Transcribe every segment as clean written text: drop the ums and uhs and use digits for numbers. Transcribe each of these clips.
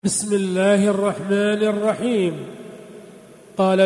بسم الله الرحمن الرحيم. قال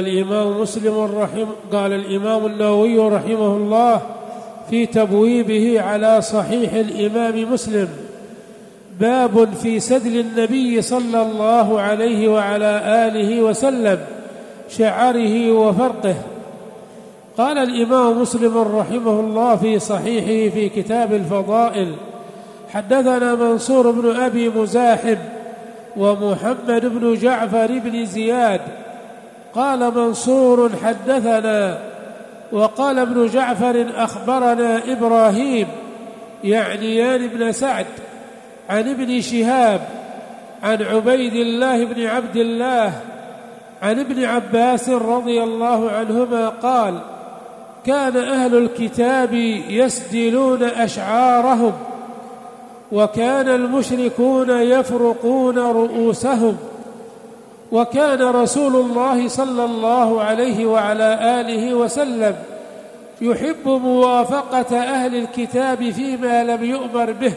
الإمام النووي رحمه الله في تبويبه على صحيح الإمام مسلم: باب في سدل النبي صلى الله عليه وعلى آله وسلم شعره وفرقه. قال الإمام مسلم رحمه الله في صحيحه في كتاب الفضائل: حدثنا منصور بن أبي مزاحم ومحمد بن جعفر بن زياد. قال منصور: حدثنا. وقال ابن جعفر: أخبرنا إبراهيم يعنيان بن سعد عن ابن شهاب عن عبيد الله بن عبد الله عن ابن عباس رضي الله عنهما قال: كان أهل الكتاب يسدلون أشعارهم، وكان المشركون يفرقون رؤوسهم، وكان رسول الله صلى الله عليه وعلى آله وسلم يحب موافقة أهل الكتاب فيما لم يؤمر به،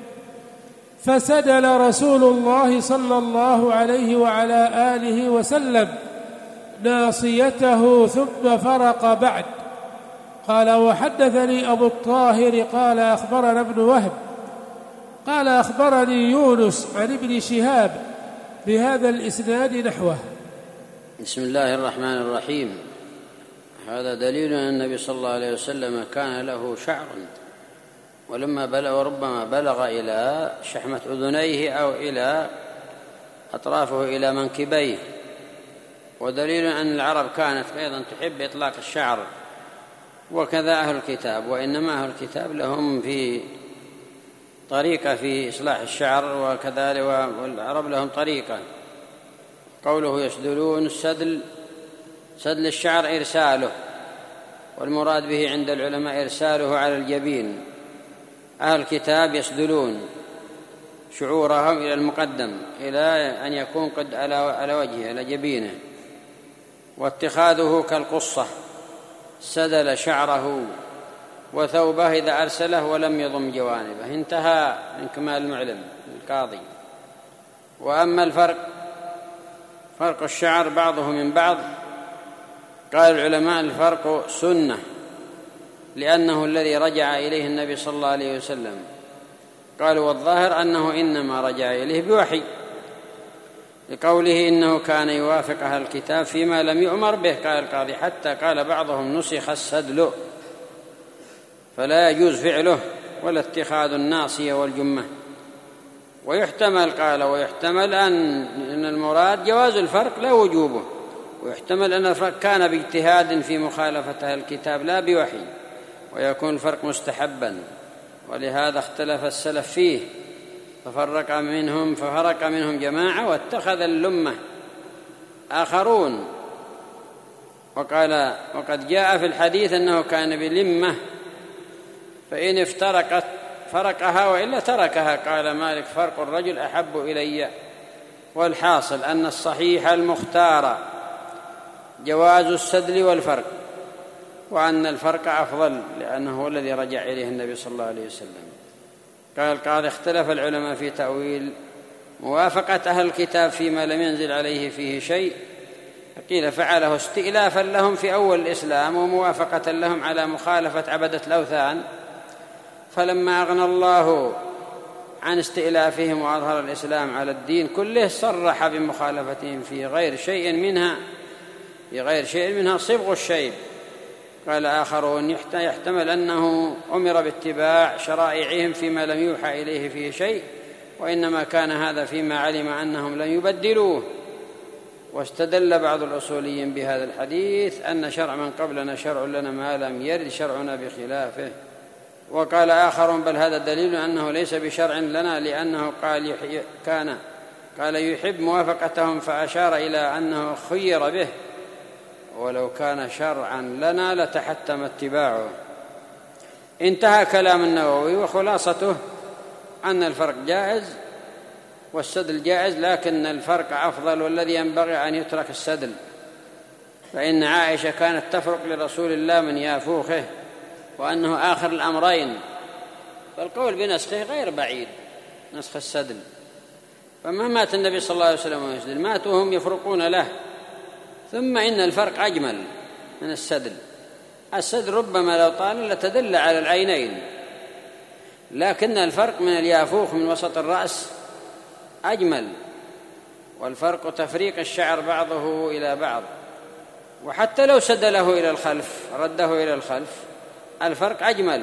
فسدل رسول الله صلى الله عليه وعلى آله وسلم ناصيته ثم فرق بعد. قال: وحدثني أبو الطاهر قال: أخبرنا ابن وهب قال: أخبرني يونس عن ابن شهاب بهذا الإسناد نحوه. بسم الله الرحمن الرحيم. هذا دليل أن النبي صلى الله عليه وسلم كان له شعر، وربما بلغ إلى شحمة أذنيه أو إلى أطرافه إلى منكبيه، ودليل أن العرب كانت أيضا تحب إطلاق الشعر، وكذا أهل الكتاب، وإنما أهل الكتاب لهم في طريقة في إصلاح الشعر، وكذلك والعرب لهم طريقة. قوله يسدلون: سدل الشعر إرساله، والمراد به عند العلماء إرساله على الجبين. أهل الكتاب يسدلون شعورهم إلى المقدم، إلى أن يكون قد على وجهه، على جبينه، واتخاذه كالقصة، سدل شعره وثوبه إذا أرسله ولم يضم جوانبه. انتهى من كمال المعلم القاضي. وأما فرق الشعر بعضه من بعض، قال العلماء: الفرق سنة، لأنه الذي رجع إليه النبي صلى الله عليه وسلم. قالوا: والظاهر أنه إنما رجع إليه بوحي، لقوله: إنه كان يوافق أهل الكتاب فيما لم يؤمر به. قال القاضي: حتى قال بعضهم: نسخ السدل، فلا يجوز فعله ولا اتخاذ الناصية والجمة. ويحتمل أن المراد جواز الفرق لا وجوبه، ويحتمل أن الفرق كان باجتهاد في مخالفة أهل الكتاب لا بوحي، ويكون الفرق مستحبا. ولهذا اختلف السلف فيه، ففرق منهم جماعة، واتخذ اللمة آخرون. وقد جاء في الحديث أنه كان بلمة، فإن افترقت فرقها وإلا تركها. قال مالك: فرق الرجل أحب إلي. والحاصل أن الصحيح المختار جواز السدل والفرق، وأن الفرق أفضل لأنه هو الذي رجع إليه النبي صلى الله عليه وسلم. قال: اختلف العلماء في تأويل موافقة أهل الكتاب فيما لم ينزل عليه فيه شيء. قيل: فعله استئلافا لهم في أول الإسلام، وموافقة لهم على مخالفة عبدة الأوثان، فلما أغنى الله عن استئلافهم وأظهر الإسلام على الدين كله صرح بمخالفتهم في غير شيء منها صبغ الشيب. قال آخرون: يحتمل أنه أمر باتباع شرائعهم فيما لم يوحى إليه فيه شيء، وإنما كان هذا فيما علم أنهم لن يبدلوه. واستدل بعض الأصوليين بهذا الحديث أن شرع من قبلنا شرع لنا ما لم يرد شرعنا بخلافه. وقال آخرون: بل هذا دليل أنه ليس بشرع لنا، لأنه قال يحب موافقتهم، فأشار إلى أنه خير به، ولو كان شرعا لنا لتحتم اتباعه. انتهى كلام النووي، وخلاصته أن الفرق جائز والسدل جائز، لكن الفرق أفضل، والذي ينبغي أن يترك السدل، فإن عائشة كانت تفرق لرسول الله من يافوخه، وأنه آخر الأمرين، فالقول بنسخه غير بعيد، نسخ السدل. فما مات النبي صلى الله عليه وسلم ويسدل، ماتوا وهم يفرقون له. ثم إن الفرق أجمل من السدل. السدل ربما لو طال لتدل على العينين، لكن الفرق من اليافوخ من وسط الرأس أجمل، والفرق تفريق الشعر بعضه إلى بعض. وحتى لو سدله إلى الخلف رده إلى الخلف الفرق أجمل.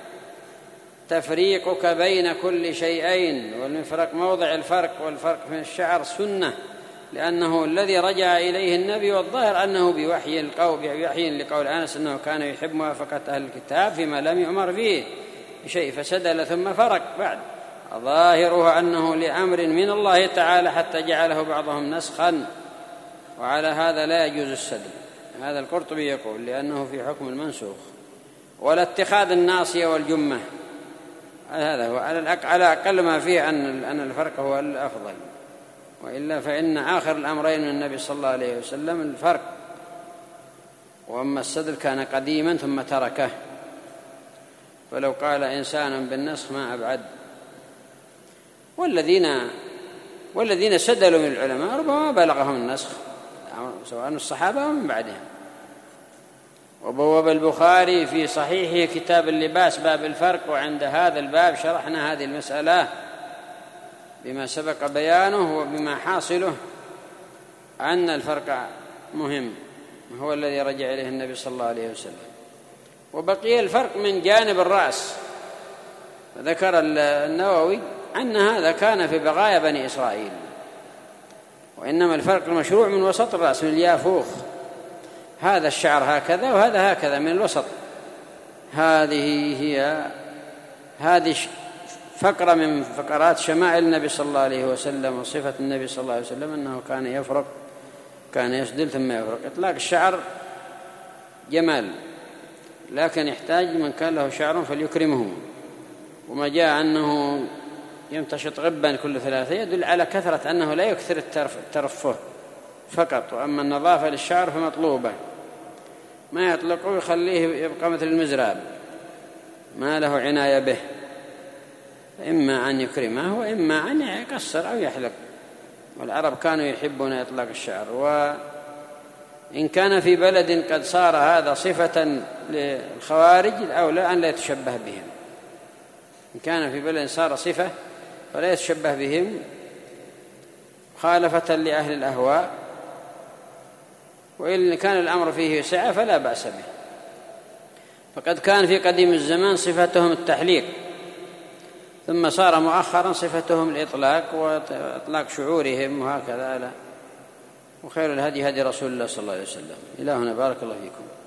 تفريقك بين كل شيئين، والمفرق موضع الفرق، والفرق في الشعر سنة، لأنه الذي رجع إليه النبي، والظاهر أنه بوحي لقول أنس أنه كان يحب موافقة أهل الكتاب فيما لم يؤمر فيه بشيء فسدل ثم فرق بعد. ظاهره أنه لأمر من الله تعالى حتى جعله بعضهم نسخا، وعلى هذا لا يجوز السدل. هذا القرطبي يقول لأنه في حكم المنسوخ. ولا اتخاذ الناصية والجمة، هذا هو على أقل ما فيه أن الفرق هو الأفضل، وإلا فإن آخر الأمرين من النبي صلى الله عليه وسلم الفرق، وأما السدل كان قديما ثم تركه، فلو قال إنسان بالنسخ ما أبعد. والذين سدلوا من العلماء ربما بلغهم النسخ سواء الصحابة أو من بعدهم. وبوب البخاري في صحيحه كتاب اللباس باب الفرق، وعند هذا الباب شرحنا هذه المسألة بما سبق بيانه، وبما حاصله أن الفرق مهم هو الذي رجع إليه النبي صلى الله عليه وسلم. وبقي الفرق من جانب الرأس، ذكر النووي أن هذا كان في بقايا بني إسرائيل، وإنما الفرق المشروع من وسط الرأس من اليافوخ، هذا الشعر هكذا وهذا هكذا من الوسط. هذه فقرة من فقرات شمائل النبي صلى الله عليه وسلم، وصفة النبي صلى الله عليه وسلم أنه كان يفرق، كان يسدل ثم يفرق. إطلاق الشعر جمال، لكن يحتاج من كان له شعر فليكرمه. وما جاء أنه يمتشط غبا كل ثلاثة يدل على كثرة أنه لا يكثر الترفه فقط، وأما النظافة للشعر فمطلوبة، ما يطلقه ويخليه يبقى مثل المزراب ما له عناية به، إما أن يكرمه وإما أن يقصر أو يحلق. والعرب كانوا يحبون إطلاق الشعر. وإن كان في بلد قد صار هذا صفة للخوارج الأولى أن لا يتشبه بهم. إن كان في بلد صار صفة فلا يتشبه بهم مخالفة لأهل الأهواء، وإن كان الأمر فيه سعة فلا بأس به. فقد كان في قديم الزمان صفتهم التحليق، ثم صار مؤخرا صفتهم الإطلاق وإطلاق شعورهم، وهكذا لا. وخير الهدي هدي رسول الله صلى الله عليه وسلم. إلهنا بارك الله فيكم.